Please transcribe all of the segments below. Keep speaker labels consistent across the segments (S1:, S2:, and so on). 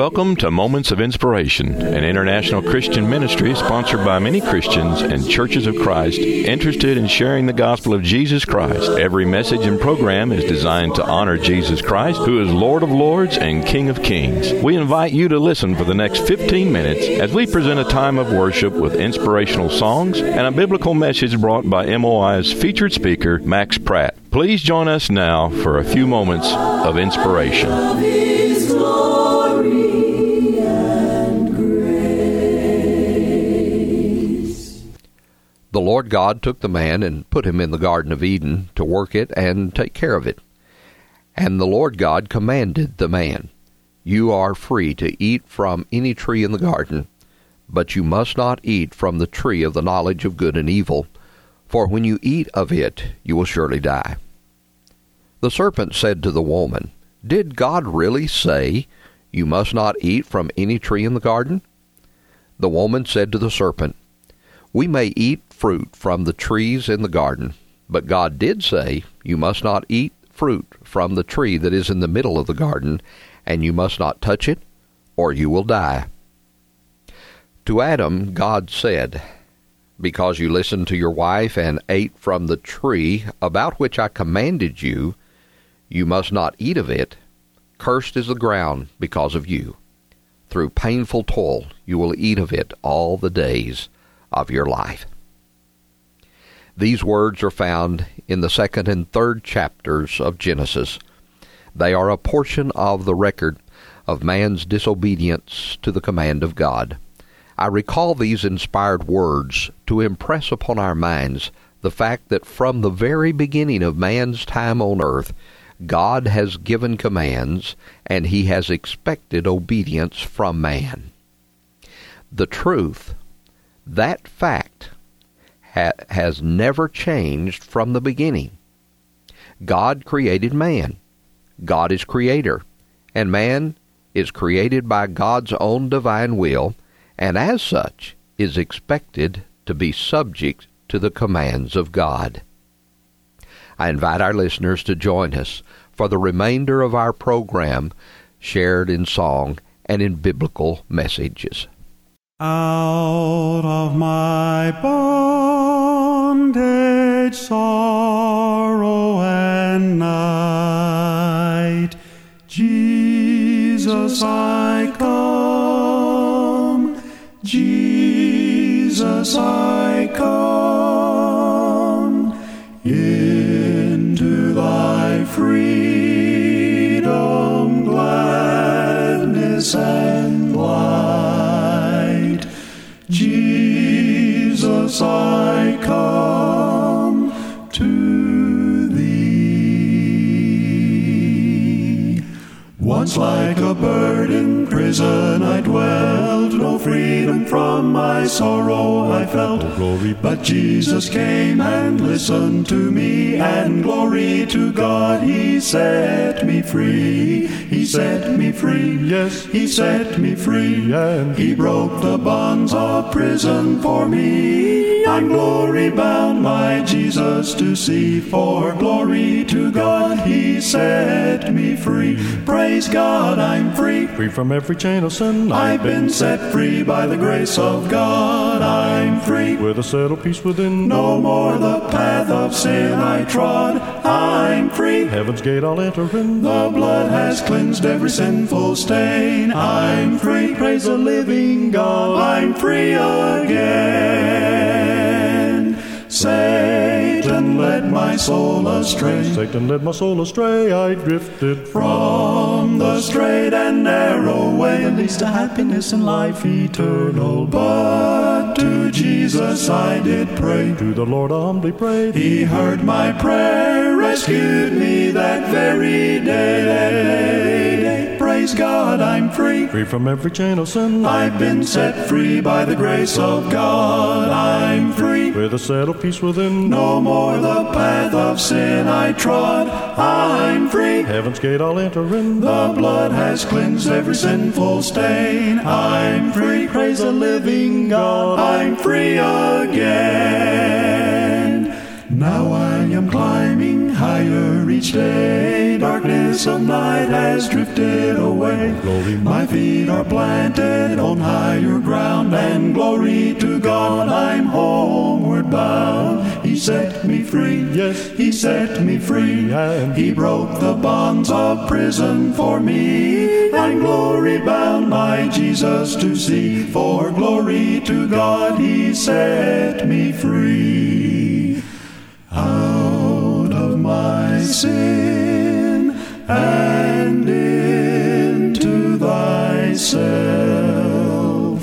S1: Welcome to Moments of Inspiration, an international Christian ministry sponsored by many Christians and churches of Christ interested in sharing the gospel of Jesus Christ. Every message and program is designed to honor Jesus Christ, who is Lord of Lords and King of Kings. We invite you to listen for the next 15 minutes as we present a time of worship with inspirational songs and a biblical message brought by MOI's featured speaker, Max Pratt. Please join us now for a few moments of inspiration.
S2: The Lord God took the man and put him in the Garden of Eden to work it and take care of it. And the Lord God commanded the man, "You are free to eat from any tree in the garden, but you must not eat from the tree of the knowledge of good and evil, for when you eat of it, you will surely die." The serpent said to the woman, "Did God really say, 'You must not eat from any tree in the garden'?" The woman said to the serpent, "We may eat fruit from the trees in the garden, but God did say, 'You must not eat fruit from the tree that is in the middle of the garden, and you must not touch it, or you will die.'" To Adam, God said, "Because you listened to your wife and ate from the tree about which I commanded you, you must not eat of it. Cursed is the ground because of you. Through painful toil you will eat of it all the days of your life." These words are found in the 2nd and 3rd chapters of Genesis. They are a portion of the record of man's disobedience to the command of God. I recall these inspired words to impress upon our minds the fact that from the very beginning of man's time on earth, God has given commands and he has expected obedience from man. The truth, that fact, has never changed from the beginning. God created man. God is creator, and man is created by God's own divine will, and as such is expected to be subject to the commands of God. I invite our listeners to join us for the remainder of our program, shared in song and in biblical messages.
S3: Out of my bondage, sorrow, and night, Jesus, I come. Jesus, I come. Into thy freedom, gladness, and light. Jesus, I come to thee. Once like a bird in prison I dwelled, no freedom from my sorrow I felt. But Jesus came and listened to me, and glory to God, he set me free. He set me free, yes, he set me free, and he broke the bonds of prison for me. I'm glory bound, my Jesus to see, for glory to God, he set me free. Praise God, I'm free,
S4: free from every chain of sin.
S3: I've been set free by the grace of God. I'm free,
S4: with a settled peace within.
S3: No more the path of sin I trod. I'm free,
S4: heaven's gate I'll enter in.
S3: The blood has cleansed every sinful stain. I'm free, praise the living God. I'm free again. Satan led my soul astray.
S4: Satan led my soul astray. I drifted
S3: from the straight and narrow way, that leads to happiness and life eternal. But to Jesus I did pray.
S4: To the Lord I humbly prayed.
S3: He heard my prayer, rescued me that very day. Praise God, I'm free,
S4: free from every chain of sin.
S3: I've been set free by the grace of God. I'm free,
S4: with a settled peace within.
S3: No more the path of sin I trod. I'm free,
S4: heaven's gate I'll enter in.
S3: The blood has cleansed every sinful stain. I'm free, praise the living God. I'm free again. Now I am climbing higher each day. darkness of night has drifted away.
S4: Glory,
S3: My feet are planted on higher ground, and glory to God, I'm homeward bound. He set me free,
S4: Yes.
S3: He set me free.
S4: And
S3: He broke the bonds of prison for me. I'm glory bound, my Jesus to see. For glory to God, He set me free. Out of my sin and into thyself,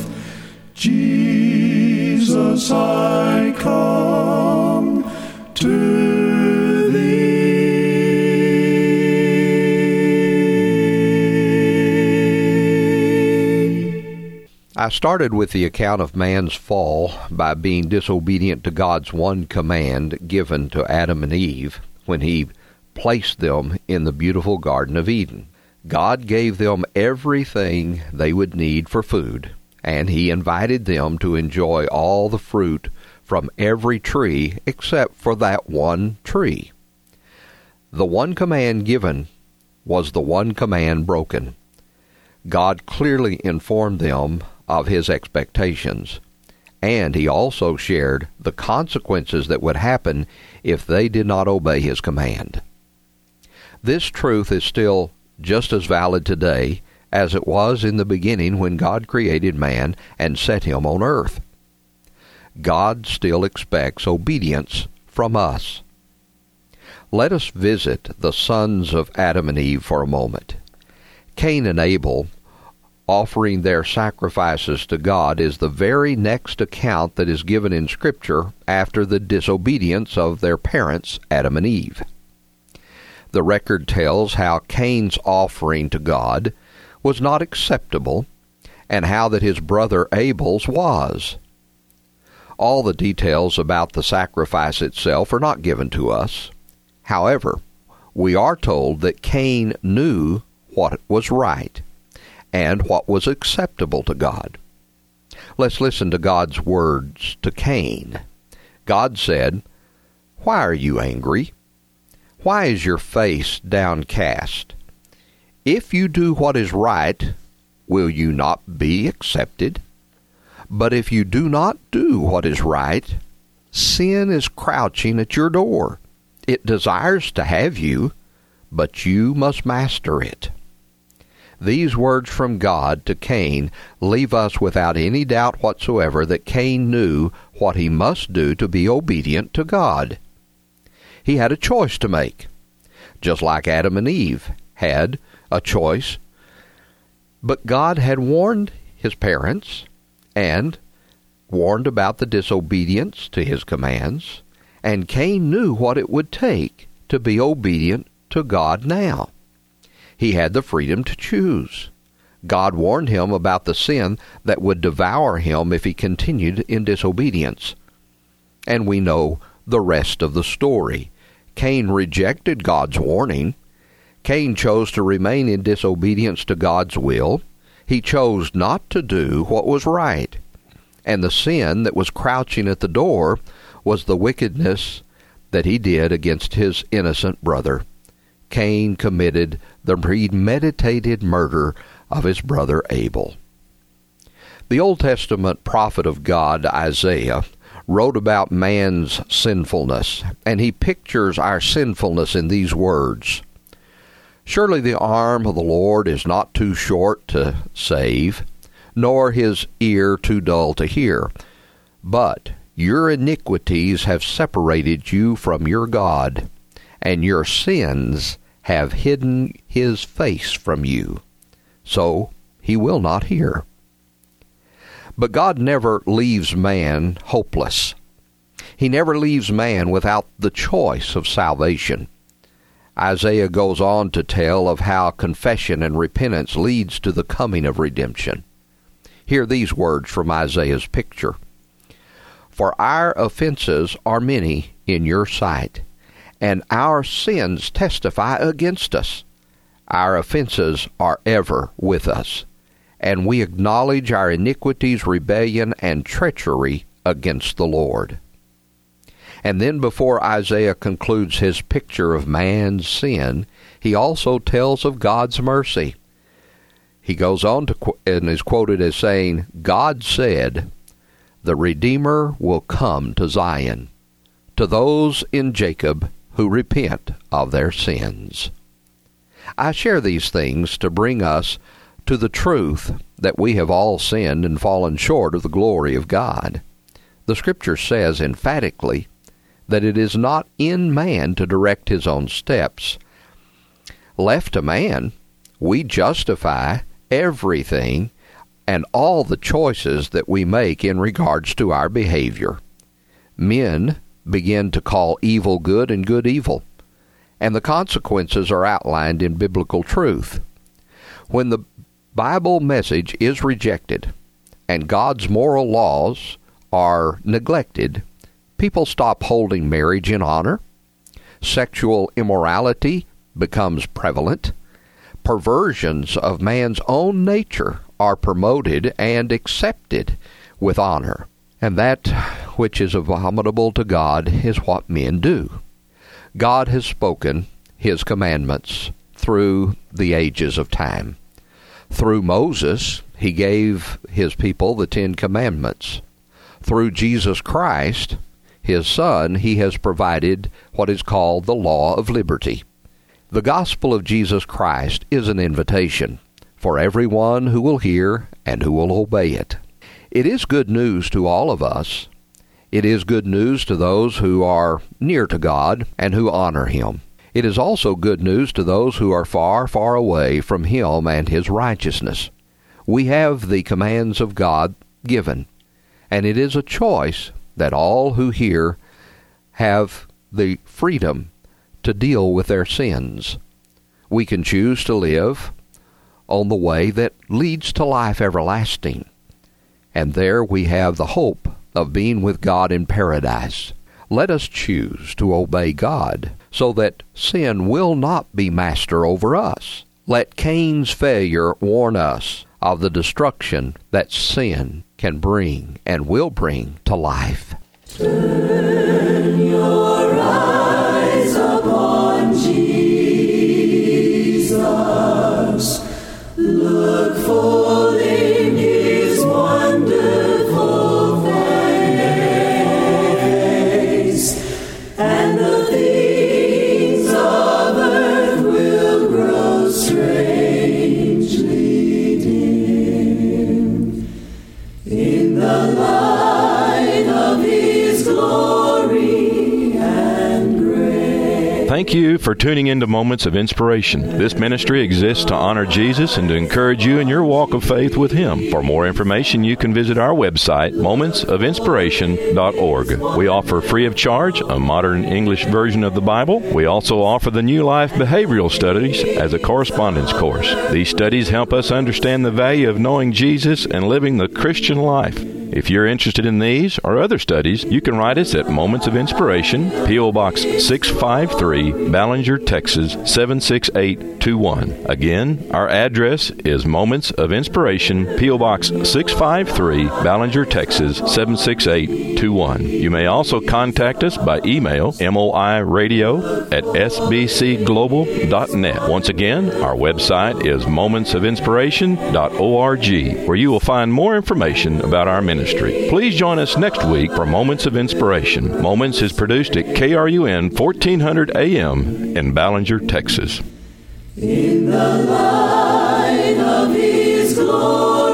S3: Jesus, I come to thee.
S2: I started with the account of man's fall by being disobedient to God's one command given to Adam and Eve when He placed them in the beautiful Garden of Eden. God gave them everything they would need for food, and He invited them to enjoy all the fruit from every tree except for that one tree. The one command given was the one command broken. God clearly informed them of His expectations, and He also shared the consequences that would happen if they did not obey His command. This truth is still just as valid today as it was in the beginning when God created man and set him on earth. God still expects obedience from us. Let us visit the sons of Adam and Eve for a moment. Cain and Abel offering their sacrifices to God is the very next account that is given in Scripture after the disobedience of their parents, Adam and Eve. The record tells how Cain's offering to God was not acceptable, and how that his brother Abel's was. All the details about the sacrifice itself are not given to us. However, we are told that Cain knew what was right and what was acceptable to God. Let's listen to God's words to Cain. God said, "Why are you angry? Why is your face downcast? If you do what is right, will you not be accepted? But if you do not do what is right, sin is crouching at your door. It desires to have you, but you must master it." These words from God to Cain leave us without any doubt whatsoever that Cain knew what he must do to be obedient to God. He had a choice to make, just like Adam and Eve had a choice. But God had warned his parents and warned about the disobedience to His commands, and Cain knew what it would take to be obedient to God now. He had the freedom to choose. God warned him about the sin that would devour him if he continued in disobedience. And we know the rest of the story. Cain rejected God's warning. Cain chose to remain in disobedience to God's will. He chose not to do what was right. And the sin that was crouching at the door was the wickedness that he did against his innocent brother. Cain committed the premeditated murder of his brother Abel. The Old Testament prophet of God, Isaiah, wrote about man's sinfulness, and he pictures our sinfulness in these words. "Surely the arm of the Lord is not too short to save, nor His ear too dull to hear. But your iniquities have separated you from your God, and your sins have hidden His face from you, so He will not hear." But God never leaves man hopeless. He never leaves man without the choice of salvation. Isaiah goes on to tell of how confession and repentance leads to the coming of redemption. Hear these words from Isaiah's picture. "For our offenses are many in your sight, and our sins testify against us. Our offenses are ever with us, and we acknowledge our iniquities, rebellion, and treachery against the Lord." And then before Isaiah concludes his picture of man's sin, he also tells of God's mercy. He goes on and is quoted as saying, God said, the Redeemer will come to Zion, to those in Jacob who repent of their sins. I share these things to bring us to the truth that we have all sinned and fallen short of the glory of God. The Scripture says emphatically that it is not in man to direct his own steps. Left to man, we justify everything and all the choices that we make in regards to our behavior. Men begin to call evil good and good evil, and the consequences are outlined in biblical truth. When the Bible message is rejected and God's moral laws are neglected, people stop holding marriage in honor. Sexual immorality becomes prevalent. Perversions of man's own nature are promoted and accepted with honor. And that which is abominable to God is what men do. God has spoken his commandments through the ages of time. Through Moses, he gave his people the 10 Commandments. Through Jesus Christ, his Son, he has provided what is called the law of liberty. The gospel of Jesus Christ is an invitation for everyone who will hear and who will obey it. It is good news to all of us. It is good news to those who are near to God and who honor him. It is also good news to those who are far, far away from him and his righteousness. We have the commands of God given, and it is a choice that all who hear have the freedom to deal with their sins. We can choose to live on the way that leads to life everlasting, and there we have the hope of being with God in paradise. Let us choose to obey God so that sin will not be master over us. Let Cain's failure warn us of the destruction that sin can bring and will bring to life.
S5: Turn your eyes upon Jesus. Look full in his wonderful face, and the things of earth will grow strangely dim in the light of his glory and grace.
S1: Thank you for tuning into Moments of Inspiration. This ministry exists to honor Jesus and to encourage you in your walk of faith with him. For more information, you can visit our website, momentsofinspiration.org. We offer free of charge a modern English version of the Bible. We also offer the New Life Behavioral Studies as a correspondence course. These studies help us understand the value of knowing Jesus and living the Christian life. If you're interested in these or other studies, you can write us at Moments of Inspiration, P.O. Box 653, Ballinger, Texas 76821. Again, our address is Moments of Inspiration, P.O. Box 653, Ballinger, Texas 76821. You may also contact us by email, moiradio@sbcglobal.net. Once again, our website is momentsofinspiration.org, where you will find more information about our ministry. Please join us next week for Moments of Inspiration. Moments is produced at KRUN 1400 AM in Ballinger, Texas.
S5: In the light of his glory.